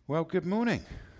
Well, good morning.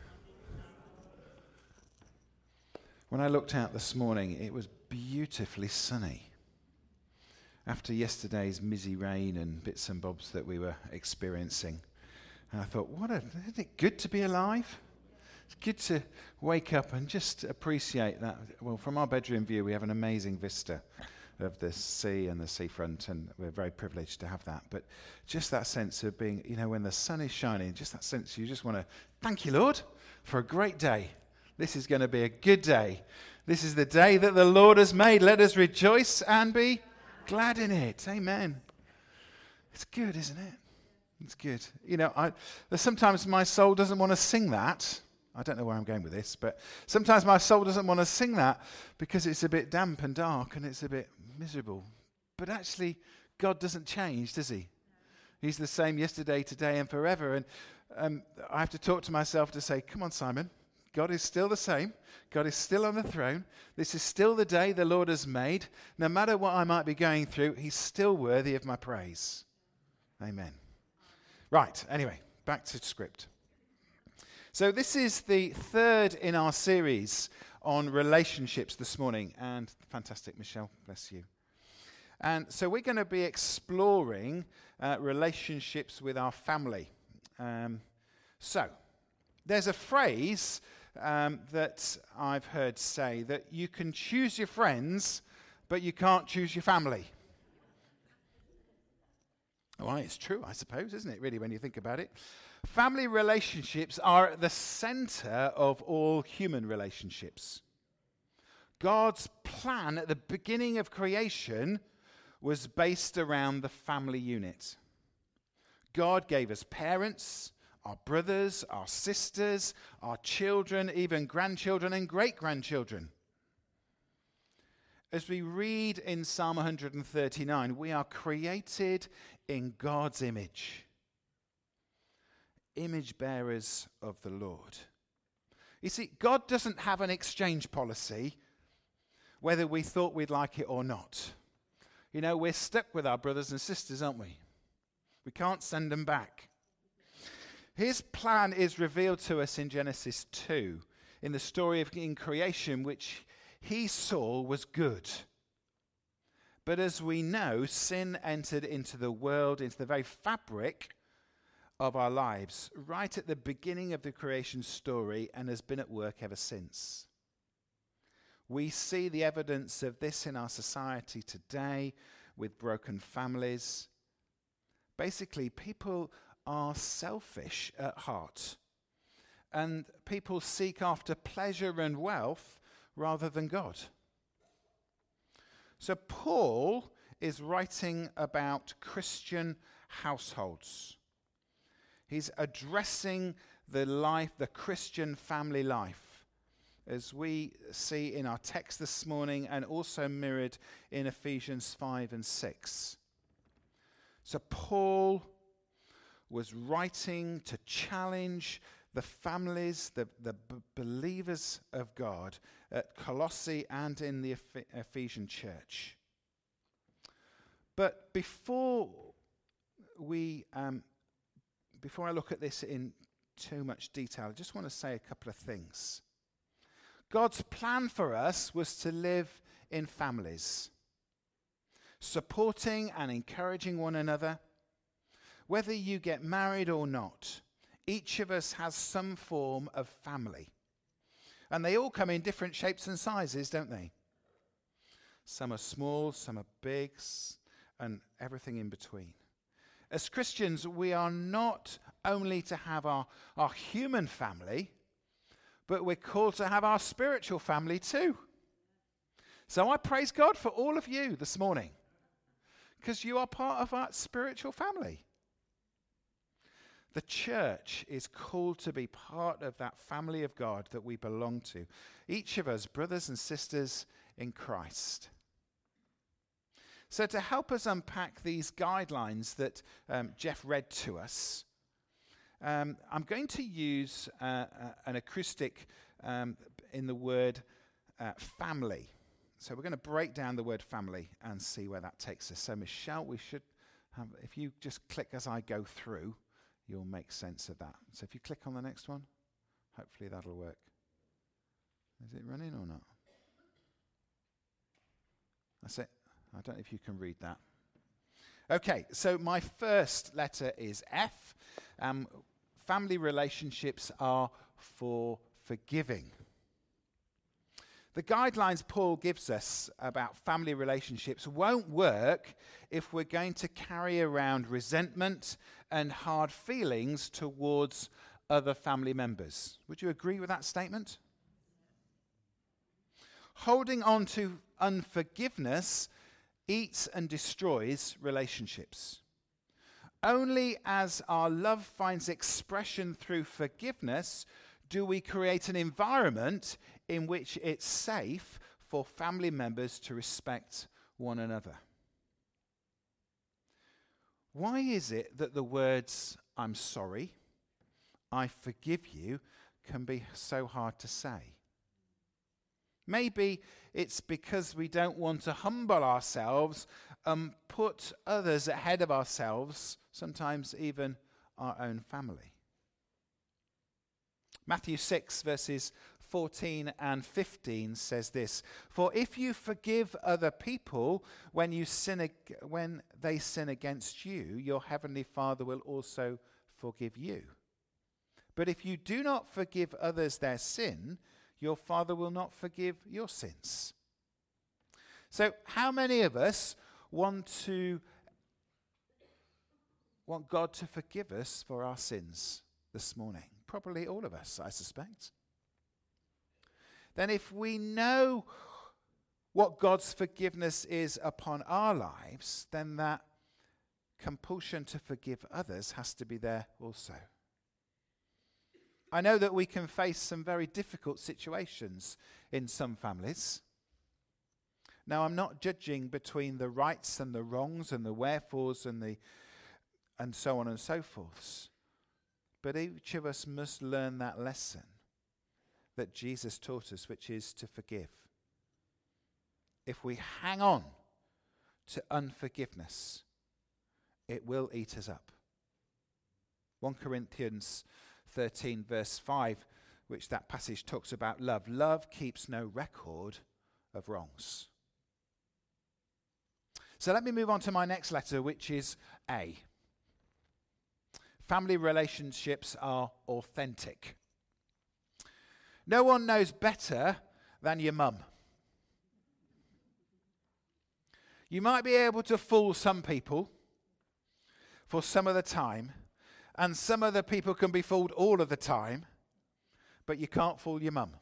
When I looked out this morning, it was beautifully sunny. After yesterday's mizzy rain and bits and bobs that we were experiencing, and I thought, isn't it good to be alive? It's good to wake up and just appreciate that. Well, from our bedroom view, we have an amazing vista of the sea and the seafront, and we're very privileged to have that. But just that sense of being, when the sun is shining, just that sense you just want to, thank you, Lord, for a great day. This is going to be a good day. This is the day that the Lord has made. Let us rejoice and be glad in it. Amen. It's good, isn't it? It's good. Sometimes my soul doesn't want to sing that. I don't know where I'm going with this, but sometimes my soul doesn't want to sing that because it's a bit damp and dark and it's a bit miserable. But actually, God doesn't change, does he? He's the same yesterday, today, and forever. And I have to talk to myself to say, come on, Simon. God is still the same. God is still on the throne. This is still the day the Lord has made. No matter what I might be going through, he's still worthy of my praise. Amen. Right, anyway, back to script. So this is the third in our series on relationships this morning. And fantastic, Michelle, bless you. And so we're going to be exploring relationships with our family. So there's a phrase that I've heard say that you can choose your friends, but you can't choose your family. Well, it's true, I suppose, isn't it, really, when you think about it? Family relationships are at the center of all human relationships. God's plan at the beginning of creation was based around the family unit. God gave us parents, our brothers, our sisters, our children, even grandchildren and great-grandchildren. As we read in Psalm 139, we are created in God's image bearers of the Lord. You see, God doesn't have an exchange policy, whether we thought we'd like it or not. We're stuck with our brothers and sisters, aren't we? We can't send them back. His plan is revealed to us in Genesis 2, in the story of in creation, which he saw was good. But as we know, sin entered into the world, into the very fabric of our lives, right at the beginning of the creation story, and has been at work ever since. We see the evidence of this in our society today with broken families. Basically, people are selfish at heart, and people seek after pleasure and wealth rather than God. So Paul is writing about Christian households. He's addressing the Christian family life, as we see in our text this morning and also mirrored in Ephesians 5 and 6. So Paul was writing to challenge the families, the believers of God at Colossae and in the Ephesian church. But before I look at this in too much detail, I just want to say a couple of things. God's plan for us was to live in families, supporting and encouraging one another. Whether you get married or not, each of us has some form of family. And they all come in different shapes and sizes, don't they? Some are small, some are big, and everything in between. As Christians, we are not only to have our human family, but we're called to have our spiritual family too. So I praise God for all of you this morning, because you are part of our spiritual family. The church is called to be part of that family of God that we belong to. Each of us, brothers and sisters in Christ. So to help us unpack these guidelines that Jeff read to us, I'm going to use an acrostic in the word family. So we're going to break down the word family and see where that takes us. So Michelle, we should have, if you just click as I go through, you'll make sense of that. So if you click on the next one, hopefully that'll work. Is it running or not? That's it. I don't know if you can read that. Okay, so my first letter is F. Family relationships are for forgiving. The guidelines Paul gives us about family relationships won't work if we're going to carry around resentment and hard feelings towards other family members. Would you agree with that statement? Holding on to unforgiveness eats and destroys relationships. Only as our love finds expression through forgiveness do we create an environment in which it's safe for family members to respect one another. Why is it that the words, "I'm sorry," "I forgive you," can be so hard to say? Maybe it's because we don't want to humble ourselves and put others ahead of ourselves, sometimes even our own family. Matthew 6 verses 14 and 15 says this, "For if you forgive other people when they sin against you, your heavenly Father will also forgive you. But if you do not forgive others their sin, your Father will not forgive your sins." So how many of us want God to forgive us for our sins this morning? Probably all of us, I suspect. Then if we know what God's forgiveness is upon our lives, then that compulsion to forgive others has to be there also. I know that we can face some very difficult situations in some families. Now, I'm not judging between the rights and the wrongs and the wherefores and so on and so forth. But each of us must learn that lesson that Jesus taught us, which is to forgive. If we hang on to unforgiveness, it will eat us up. 1 Corinthians 13 verse 5, which that passage talks about love. Love keeps no record of wrongs. So let me move on to my next letter, which is A. Family relationships are authentic. No one knows better than your mum. You might be able to fool some people for some of the time, and some other people can be fooled all of the time, but you can't fool your mum.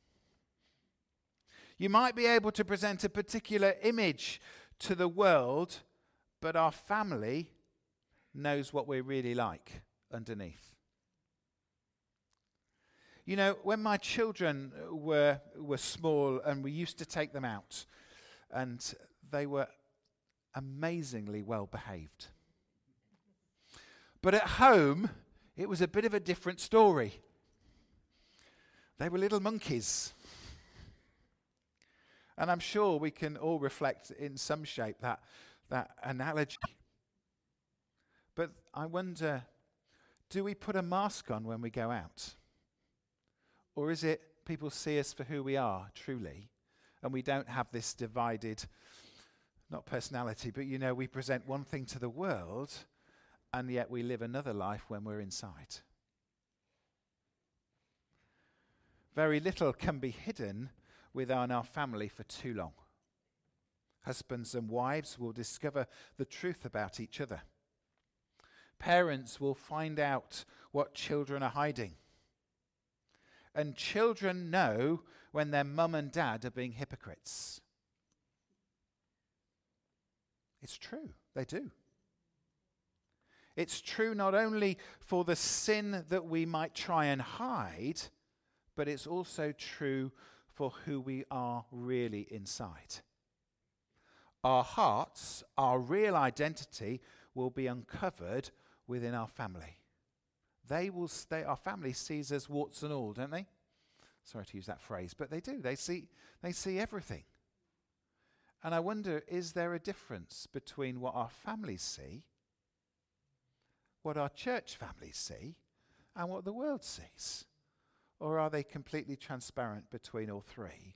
You might be able to present a particular image to the world, but our family knows what we're really like underneath. You know, when my children were small and we used to take them out, and they were amazingly well behaved. But at home, it was a bit of a different story. They were little monkeys. And I'm sure we can all reflect in some shape that analogy. But I wonder, do we put a mask on when we go out? Or is it people see us for who we are, truly, and we don't have this divided, not personality, but we present one thing to the world, and yet we live another life when we're inside. Very little can be hidden within our family for too long. Husbands and wives will discover the truth about each other. Parents will find out what children are hiding. And children know when their mum and dad are being hypocrites. It's true, they do. It's true not only for the sin that we might try and hide, but it's also true for who we are really inside. Our hearts, our real identity, will be uncovered within our family. Our family sees us warts and all, don't they? Sorry to use that phrase, but they do. They see everything. And I wonder, is there a difference between what our families see what our church families see and what the world sees? Or are they completely transparent between all three?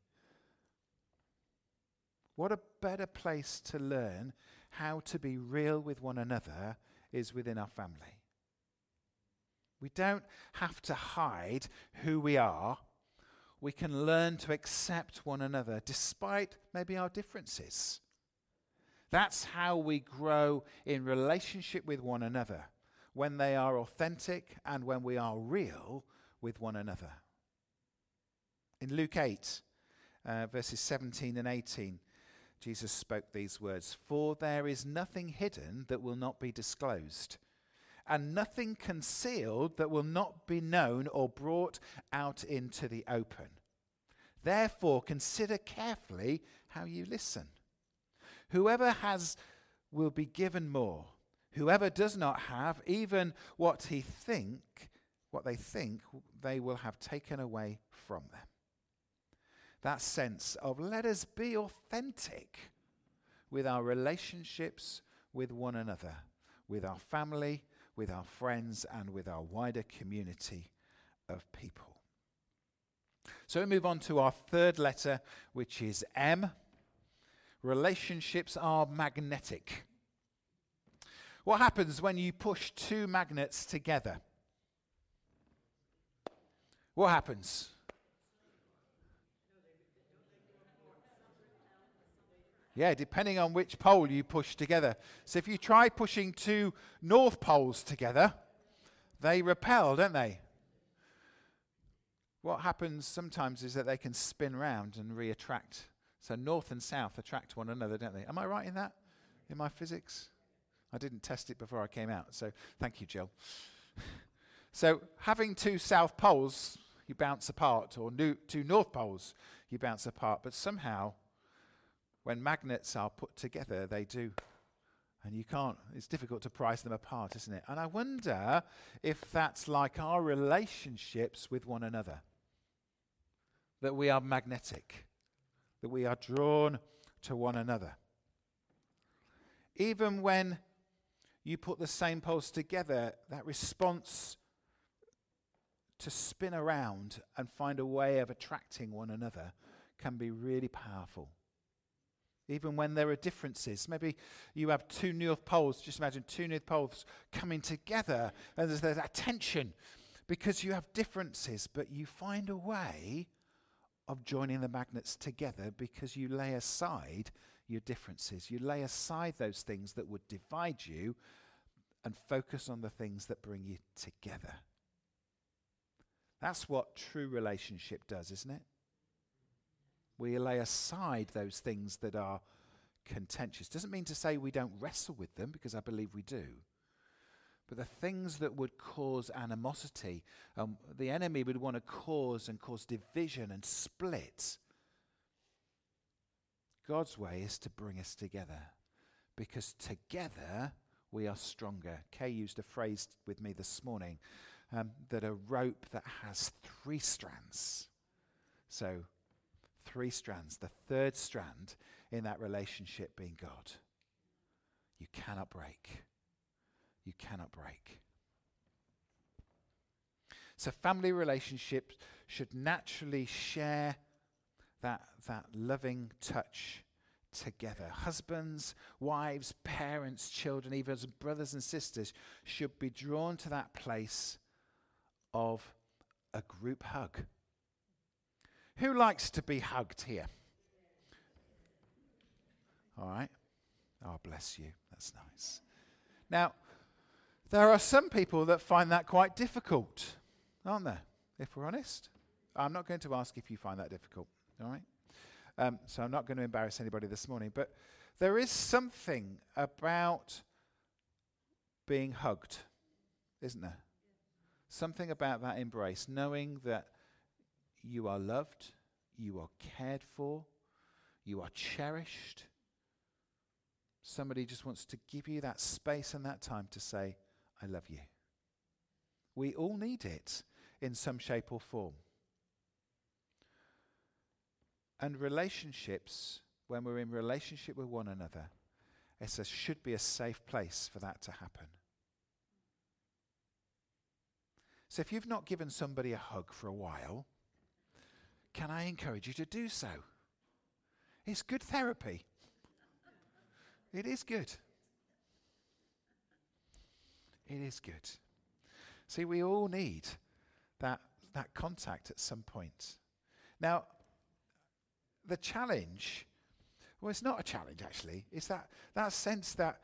What a better place to learn how to be real with one another is within our family. We don't have to hide who we are. We can learn to accept one another despite maybe our differences. That's how we grow in relationship with one another, when they are authentic and when we are real with one another. In Luke 8, verses 17 and 18, Jesus spoke these words, "For there is nothing hidden that will not be disclosed, and nothing concealed that will not be known or brought out into the open. Therefore, consider carefully how you listen. Whoever has will be given more. Whoever does not have, even what they think, they will have taken away from them." That sense of let us be authentic with our relationships with one another, with our family, with our friends, and with our wider community of people. So we move on to our third letter, which is M. Relationships are magnetic. What happens when you push two magnets together? What happens? Yeah, depending on which pole you push together. So if you try pushing two north poles together, they repel, don't they? What happens sometimes is that they can spin round and reattract. So north and south attract one another, don't they? Am I right in that? In my physics? I didn't test it before I came out, so thank you, Jill. So having two south poles, you bounce apart, or two north poles, you bounce apart. But somehow, when magnets are put together, they do. And you can't, it's difficult to price them apart, isn't it? And I wonder if that's like our relationships with one another. That we are magnetic. That we are drawn to one another. Even when you put the same poles together, that response to spin around and find a way of attracting one another can be really powerful. Even when there are differences. Maybe you have two north poles. Just imagine two north poles coming together and there's that tension because you have differences, but you find a way of joining the magnets together because you lay aside your differences. You lay aside those things that would divide you and focus on the things that bring you together. That's what true relationship does, isn't it? We lay aside those things that are contentious. Doesn't mean to say we don't wrestle with them, because I believe we do. But the things that would cause animosity, the enemy would want to cause division and split. God's way is to bring us together, because together we are stronger. Kay used a phrase with me this morning, that a rope that has 3 strands. So 3 strands, the third strand in that relationship being God. You cannot break. You cannot break. So family relationships should naturally share that loving touch together. Husbands, wives, parents, children, even as brothers and sisters should be drawn to that place of a group hug. Who likes to be hugged here? All right. Oh, bless you. That's nice. Now, there are some people that find that quite difficult, aren't there? If we're honest. I'm not going to ask if you find that difficult. All right. So I'm not going to embarrass anybody this morning. But there is something about being hugged, isn't there? Something about that embrace, knowing that you are loved, you are cared for, you are cherished. Somebody just wants to give you that space and that time to say, I love you. We all need it in some shape or form. And relationships, when we're in relationship with one another, should be a safe place for that to happen. So if you've not given somebody a hug for a while, can I encourage you to do so? It's good therapy. It is good. It is good. See, we all need that contact at some point. Now, the challenge, well, it's not a challenge actually, it's that sense that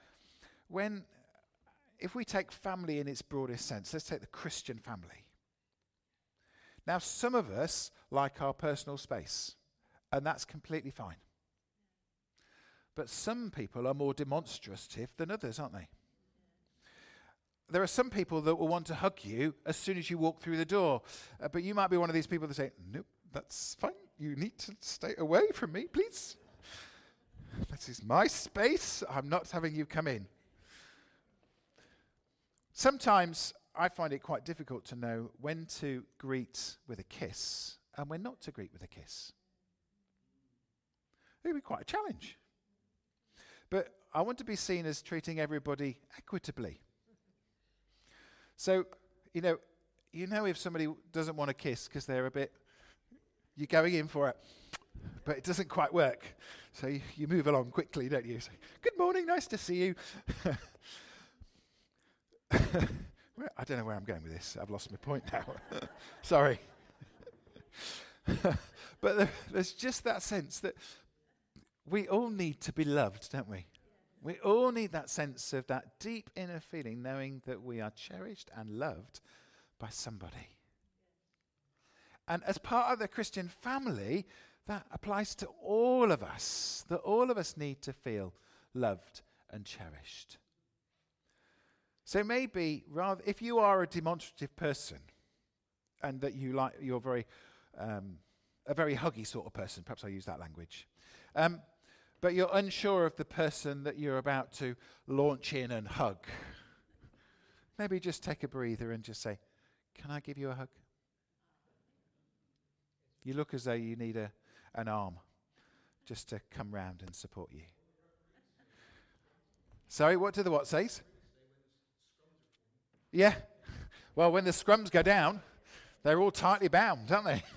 if we take family in its broadest sense, let's take the Christian family. Now, some of us like our personal space, and that's completely fine. But some people are more demonstrative than others, aren't they? There are some people that will want to hug you as soon as you walk through the door. But you might be one of these people that say, nope, that's fine. You need to stay away from me, please. This is my space. I'm not having you come in. Sometimes I find it quite difficult to know when to greet with a kiss and when not to greet with a kiss. It can be quite a challenge. But I want to be seen as treating everybody equitably. So, you know if somebody doesn't want a kiss because you're going in for it, but it doesn't quite work. So you move along quickly, don't you? Say, good morning, nice to see you. I don't know where I'm going with this. I've lost my point now. Sorry. But there's just that sense that we all need to be loved, don't we? We all need that sense of that deep inner feeling, knowing that we are cherished and loved by somebody. And as part of the Christian family, that applies to all of us, that all of us need to feel loved and cherished. So maybe, rather, if you are a demonstrative person, and that you're a very huggy sort of person, perhaps I'll use that language, but you're unsure of the person that you're about to launch in and hug, maybe just take a breather and just say, can I give you a hug? You look as though you need an arm just to come round and support you. Sorry, what do the what says? Yeah. Well, when the scrums go down, they're all tightly bound, aren't they?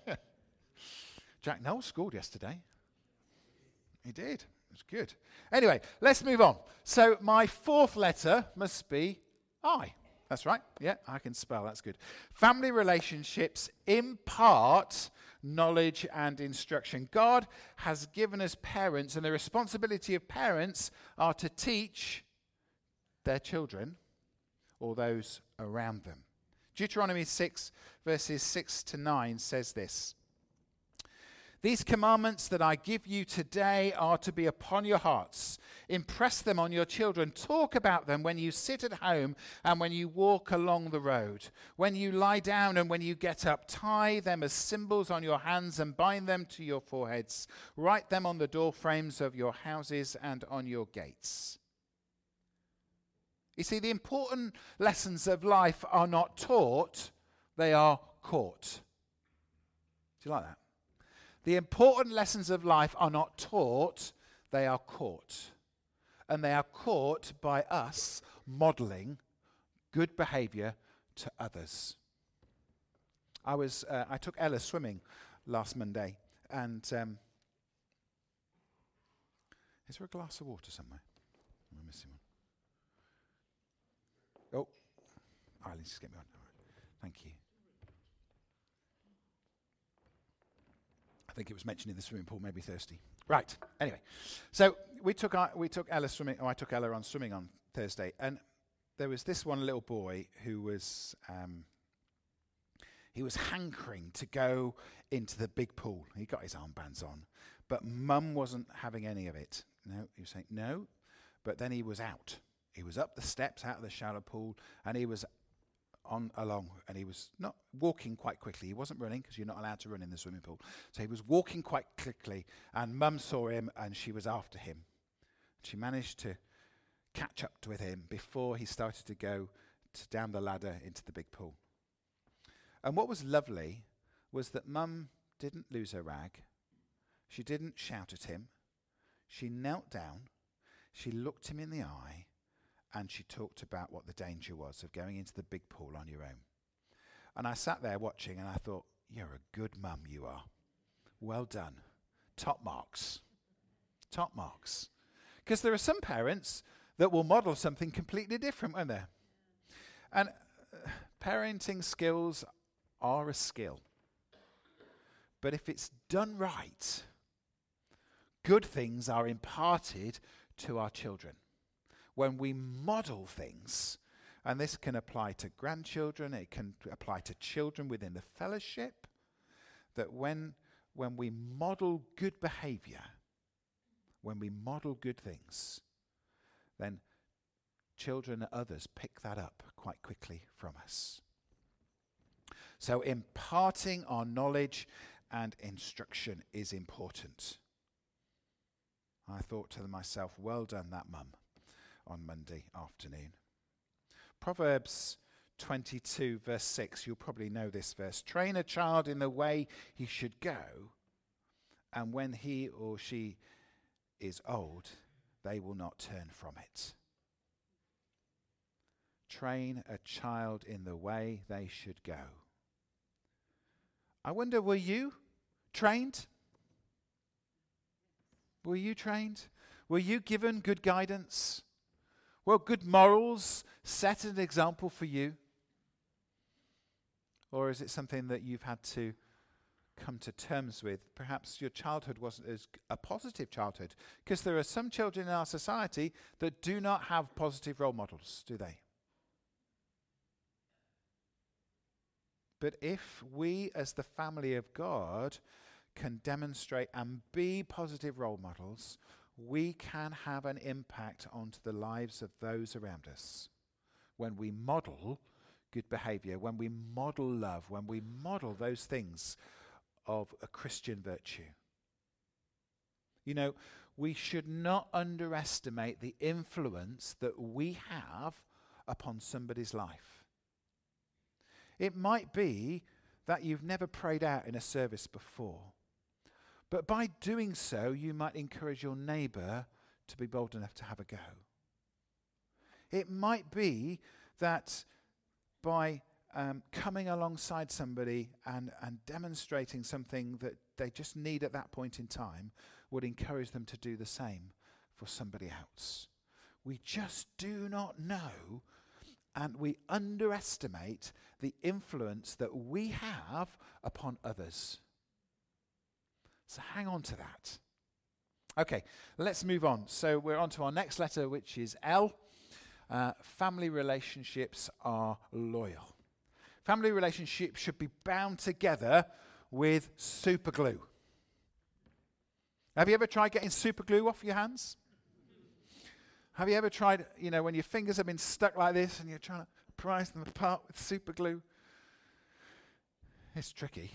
Jack Knowles scored yesterday. He did. It was good. Anyway, let's move on. So my fourth letter must be I. That's right. Yeah, I can spell. That's good. Family relationships impart knowledge and instruction. God has given us parents, and the responsibility of parents are to teach their children or those around them. Deuteronomy 6, verses 6 to 9 says this. These commandments that I give you today are to be upon your hearts. Impress them on your children. Talk about them when you sit at home and when you walk along the road. When you lie down and when you get up, tie them as symbols on your hands and bind them to your foreheads. Write them on the door frames of your houses and on your gates. You see, the important lessons of life are not taught, they are caught. Do you like that? The important lessons of life are not taught, they are caught. And they are caught by us modeling good behavior to others. I took Ella swimming last Monday, and is there a glass of water somewhere? Am I missing one? Oh, Eileen, just get me on. All right. Thank you. I think it was mentioned in the swimming pool, maybe thirsty. Right. Anyway, so we took Ella swimming. I took Ella on swimming on Thursday, and there was this one little boy who was he was hankering to go into the big pool. He got his armbands on, but Mum wasn't having any of it. No, he was saying no, but then he was out. He was up the steps out of the shallow pool, and he was along, and he was not walking quite quickly. He wasn't running because you're not allowed to run in the swimming pool. So he was walking quite quickly, and Mum saw him, and she was after him. She managed to catch up with him before he started to go down the ladder into the big pool. And what was lovely was that Mum didn't lose her rag. She didn't shout at him. She knelt down, she looked him in the eye, and she talked about what the danger was of going into the big pool on your own. And I sat there watching and I thought, you're a good mum, you are. Well done. Top marks. Top marks. Because there are some parents that will model something completely different, won't there? And parenting skills are a skill. But if it's done right, good things are imparted to our children. When we model things, and this can apply to grandchildren, it can apply to children within the fellowship, that when we model good behavior, when we model good things, then children and others pick that up quite quickly from us. So imparting our knowledge and instruction is important. I thought to myself, well done, that mum, on Monday afternoon. Proverbs 22 verse 6, you'll probably know this verse. Train a child in the way he should go, and when he or she is old, they will not turn from it. Train a child in the way they should go. I wonder, were you trained? Were you trained? Were you given good guidance? Well, good morals set an example for you? Or is it something that you've had to come to terms with? Perhaps your childhood wasn't as a positive childhood, because there are some children in our society that do not have positive role models, do they? But if we as the family of God can demonstrate and be positive role models, we can have an impact onto the lives of those around us. When we model good behavior, when we model love, when we model those things of a Christian virtue. You know, we should not underestimate the influence that we have upon somebody's life. It might be that you've never prayed out in a service before, but by doing so, you might encourage your neighbour to be bold enough to have a go. It might be that by coming alongside somebody and demonstrating something that they just need at that point in time would encourage them to do the same for somebody else. We just do not know, and we underestimate the influence that we have upon others. So hang on to that. Okay, let's move on. So we're on to our next letter, which is L. Family relationships are loyal. Family relationships should be bound together with super glue. Have you ever tried getting super glue off your hands? Have you ever tried, when your fingers have been stuck like this and you're trying to prise them apart with super glue? It's tricky.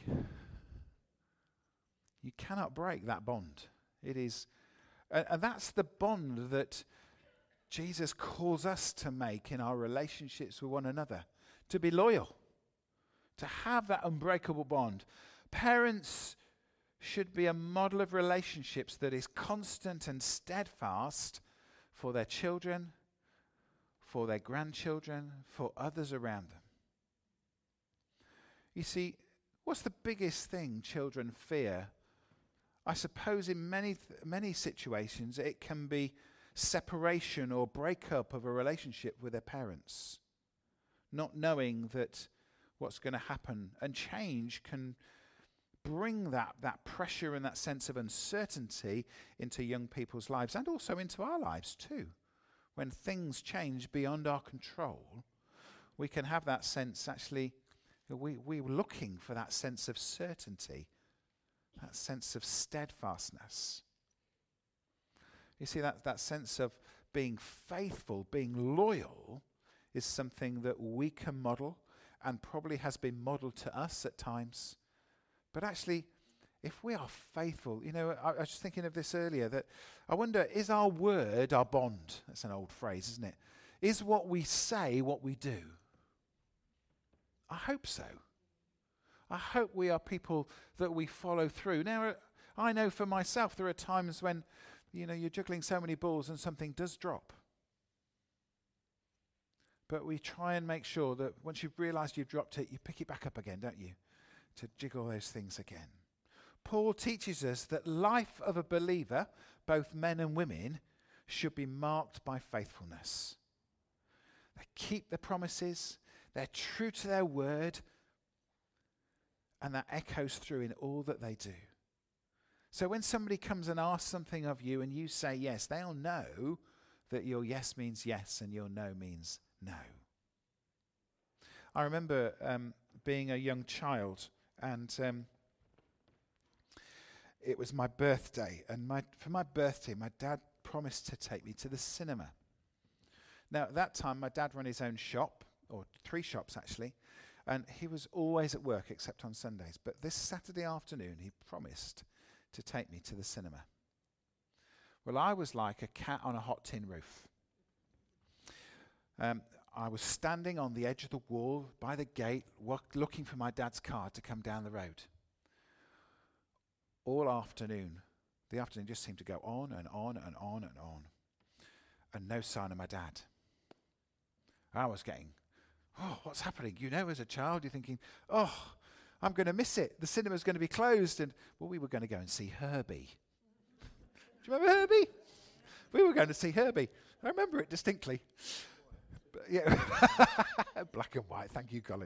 You cannot break that bond. It is, and that's the bond that Jesus calls us to make in our relationships with one another. To be loyal. To have that unbreakable bond. Parents should be a model of relationships that is constant and steadfast for their children, for their grandchildren, for others around them. You see, what's the biggest thing children fear? I suppose in many situations it can be separation or breakup of a relationship with their parents. Not knowing that what's going to happen, and change can bring that pressure and that sense of uncertainty into young people's lives and also into our lives too. When things change beyond our control, we can have that sense, actually, we're looking for that sense of certainty, that sense of steadfastness. You see, that sense of being faithful, being loyal, is something that we can model and probably has been modeled to us at times. But actually, if we are faithful, I was just thinking of this earlier, that I wonder, is our word our bond? That's an old phrase, isn't it? Is what we say what we do? I hope so. I hope we are people that we follow through. Now, I know for myself, there are times when, you're juggling so many balls and something does drop. But we try and make sure that once you've realised you've dropped it, you pick it back up again, don't you? To jiggle those things again. Paul teaches us that life of a believer, both men and women, should be marked by faithfulness. They keep their promises, they're true to their word, and that echoes through in all that they do. So when somebody comes and asks something of you and you say yes, they'll know that your yes means yes and your no means no. I remember being a young child, and it was my birthday, and for my birthday my dad promised to take me to the cinema. Now at that time my dad ran his own shop, or 3 shops actually, and he was always at work except on Sundays. But this Saturday afternoon he promised to take me to the cinema. Well, I was like a cat on a hot tin roof. I was standing on the edge of the wall by the gate, looking for my dad's car to come down the road. All afternoon, the afternoon just seemed to go on and on and on and on, and no sign of my dad. I was getting, what's happening? You know, as a child, you're thinking, I'm going to miss it. The cinema's going to be closed. And, well, we were going to go and see Herbie. Do you remember Herbie? We were going to see Herbie. I remember it distinctly. But, yeah. Black and white. Thank you, Colin.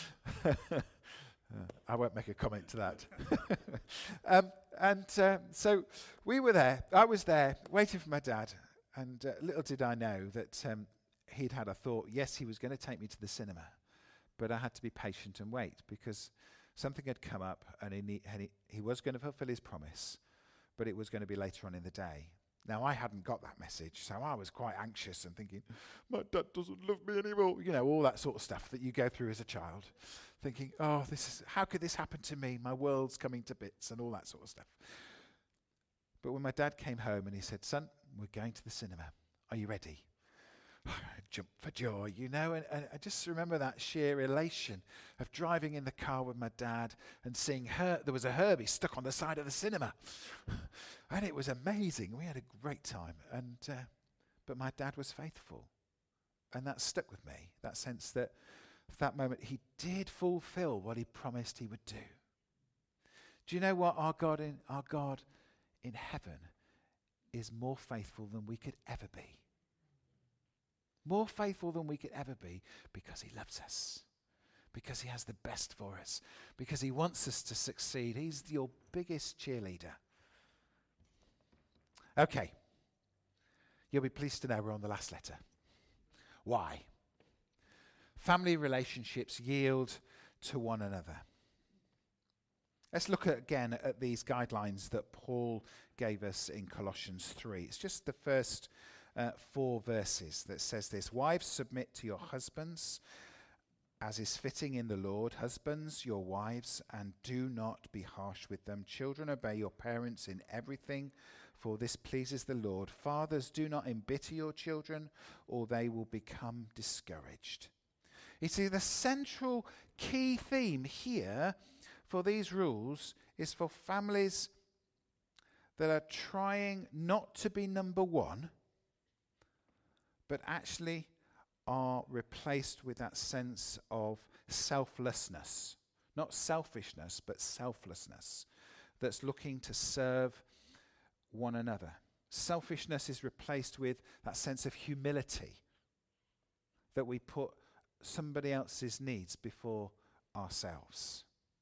I won't make a comment to that. So we were there. I was there waiting for my dad. And little did I know that he'd had a thought. Yes, he was going to take me to the cinema. But I had to be patient and wait, because something had come up and he was going to fulfill his promise, but it was going to be later on in the day. Now, I hadn't got that message, so I was quite anxious and thinking, my dad doesn't love me anymore. You know, all that sort of stuff that you go through as a child, thinking, how could this happen to me? My world's coming to bits and all that sort of stuff. But when my dad came home and he said, son, we're going to the cinema. Are you ready? I jumped for joy, you know, and I just remember that sheer elation of driving in the car with my dad and seeing there was a Herbie stuck on the side of the cinema. And it was amazing. We had a great time. But my dad was faithful. And that stuck with me, that sense that at that moment he did fulfill what he promised he would do. Do you know what? Our God in heaven is more faithful than we could ever be. More faithful than we could ever be, because he loves us, because he has the best for us, because he wants us to succeed. He's your biggest cheerleader. Okay. You'll be pleased to know we're on the last letter. Why? Family relationships yield to one another. Let's look again at these guidelines that Paul gave us in Colossians 3. It's just the first 4 verses that says this: wives, submit to your husbands as is fitting in the Lord. Husbands, your wives, and do not be harsh with them. Children, obey your parents in everything, for this pleases the Lord. Fathers, do not embitter your children, or they will become discouraged. You see, the central key theme here for these rules is for families that are trying not to be number one, but actually are replaced with that sense of selflessness. Not selfishness, but selflessness. That's looking to serve one another. Selfishness is replaced with that sense of humility, that we put somebody else's needs before ourselves.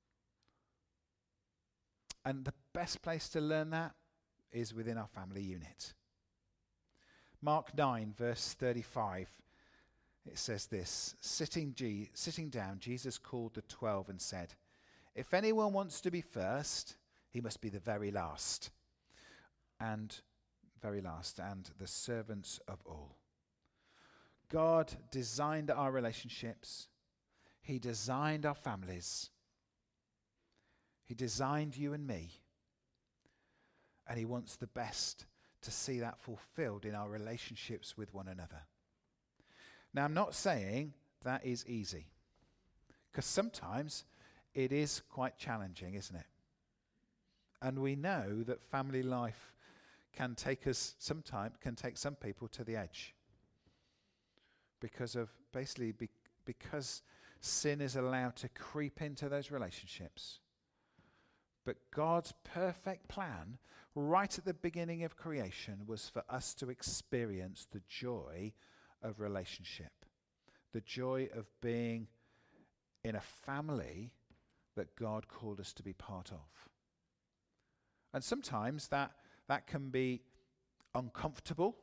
And the best place to learn that is within our family unit. Mark 9, verse 35, it says this: sitting down, Jesus called the 12 and said, if anyone wants to be first, he must be the very last, and the servants of all. God designed our relationships. He designed our families. He designed you and me. And he wants the best to see that fulfilled in our relationships with one another. Now, I'm not saying that is easy, because sometimes it is quite challenging, isn't it? And we know that family life can take some people to the edge. because sin is allowed to creep into those relationships. But God's perfect plan, right at the beginning of creation, was for us to experience the joy of relationship, the joy of being in a family that God called us to be part of. And sometimes that can be uncomfortable,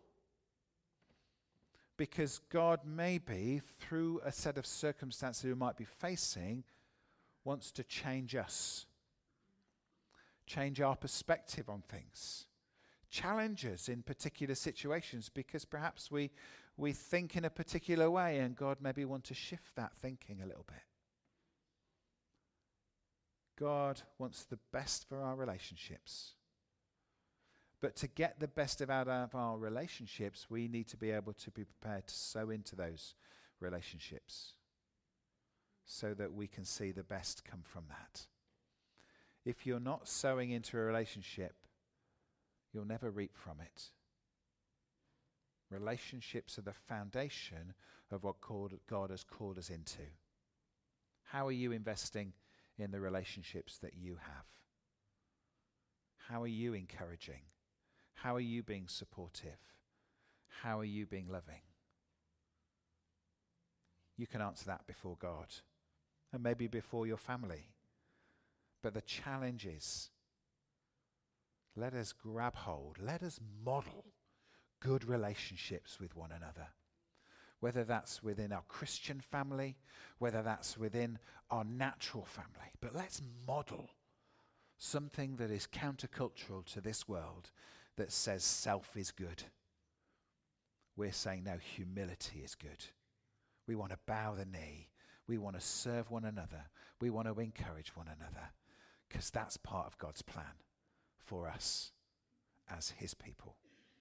because God maybe, through a set of circumstances we might be facing, wants to change us, change our perspective on things, challenge us in particular situations, because perhaps we think in a particular way and God maybe wants to shift that thinking a little bit. God wants the best for our relationships. But to get the best out of our relationships, we need to be able to be prepared to sow into those relationships so that we can see the best come from that. If you're not sowing into a relationship, you'll never reap from it. Relationships are the foundation of what God has called us into. How are you investing in the relationships that you have? How are you encouraging? How are you being supportive? How are you being loving? You can answer that before God and maybe before your family. But the challenge is, let us grab hold, let us model good relationships with one another. Whether that's within our Christian family, whether that's within our natural family. But let's model something that is countercultural to this world, that says self is good. We're saying no, humility is good. We want to bow the knee. We want to serve one another. We want to encourage one another, because that's part of God's plan for us as his people.